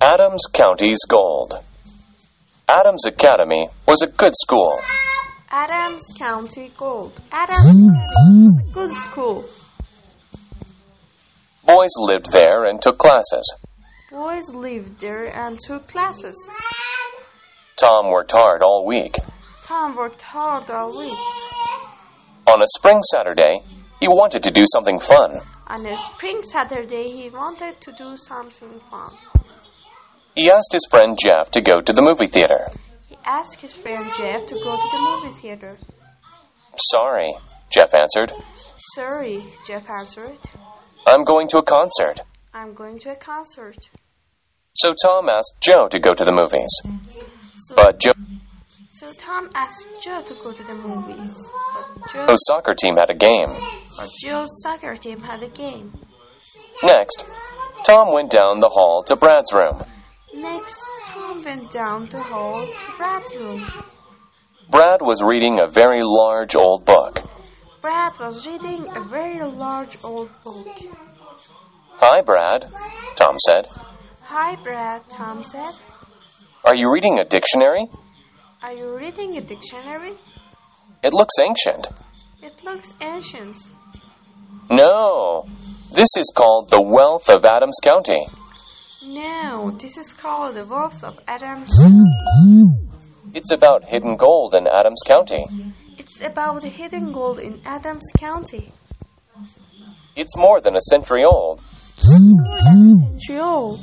Adams County's Gold. Adams Academy was a good school. Adams County Gold. Adams County was a good school. Boys lived there and took classes. Boys lived there and took classes. Tom worked hard all week. Tom worked hard all week. On a spring Saturday, he wanted to do something fun. On a spring Saturday, he wanted to do something fun. He asked his friend Jeff to go to the movie theater. He asked his friend Jeff to go to the movie theater. Sorry, Jeff answered. Sorry, Jeff answered. I'm going to a concert. I'm going to a concert. So Tom asked Joe to go to the movies. So Tom asked Joe to go to the movies. But Joe's soccer team had a game. Joe's soccer team had a game. Next, Tom went down the hall to Brad's room. Next, Tom went down the hall to Brad's room. Brad was reading a very large old book. Brad was reading a very large old book. Hi, Brad, Tom said. Hi, Brad, Tom said. Are you reading a dictionary? Are you reading a dictionary? It looks ancient. It looks ancient. No, this is called The Wealth of Adams County. No, this is called The Wealth of Adams. It's about hidden gold in Adams County. It's about the hidden gold in Adams County. It's more than a century old. More than a century old.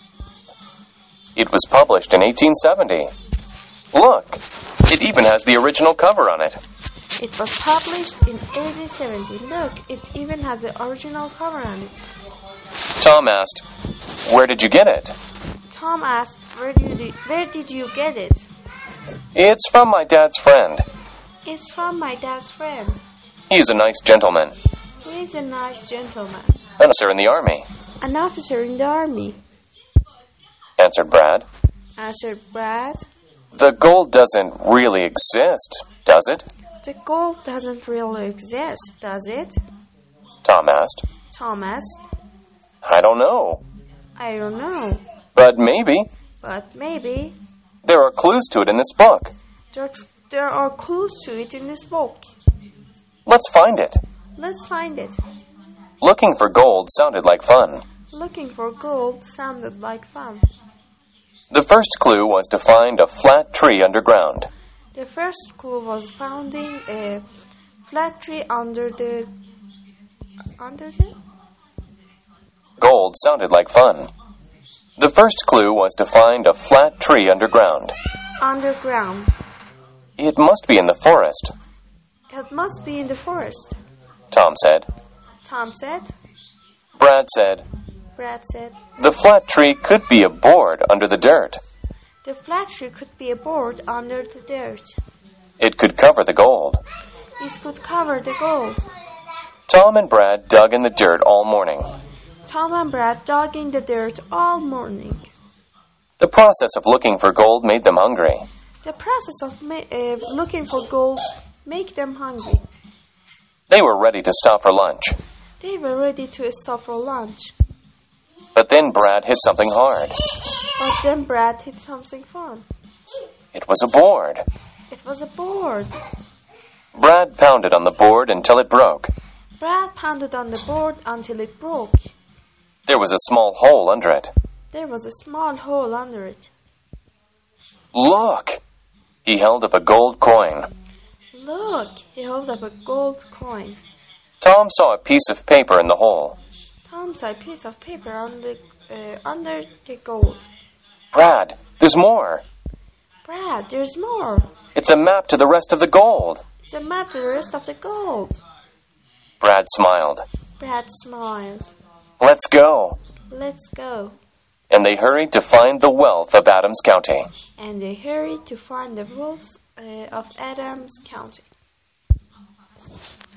It was published in 1870. Look, it even has the original cover on it. It was published in 1870. Look, it even has the original cover on it. Tom asked, "Where did you get it?" Tom asked, Where did you get it? It's from my dad's friend. It's from my dad's friend. He's a nice gentleman. He's a nice gentleman. An officer in the army. An officer in the army. Answered Brad. Answered Brad. The gold doesn't really exist, does it? The gold doesn't really exist, does it? Tom asked. Tom asked. I don't know. I don't know. But maybe. But maybe. There are clues to it in this book. There are clues to it in this book. Let's find it. Let's find it. Looking for gold sounded like fun. Looking for gold sounded like fun. The first clue was to find a flat tree underground. The first clue was finding a flat tree under the... Gold sounded like fun. The first clue was to find a flat tree underground. Underground. It must be in the forest. It must be in the forest. Tom said. Tom said. Brad said. Brad said. The flat tree could be a board under the dirt. The flat tree could be a board under the dirt. It could cover the gold. It could cover the gold. Tom and Brad dug in the dirt all morning. Tom and Brad dug in the dirt all morning. The process of looking for gold made them hungry. The process of looking for gold made them hungry. They were ready to stop for lunch. They were ready to stop for lunch. But then Brad hit something hard. But then Brad hit something fun. It was a board. It was a board. Brad pounded on the board until it broke. Brad pounded on the board until it broke. There was a small hole under it. There was a small hole under it. Look! He held up a gold coin. Look! He held up a gold coin. Tom saw a piece of paper in the hole. Tom saw a piece of paper under the gold. Brad, there's more. Brad, there's more. It's a map to the rest of the gold. It's a map to the rest of the gold. Brad smiled. Brad smiled. Let's go. Let's go. And they hurried to find the wealth of Adams County. And they hurried to find the wealth of Adams County.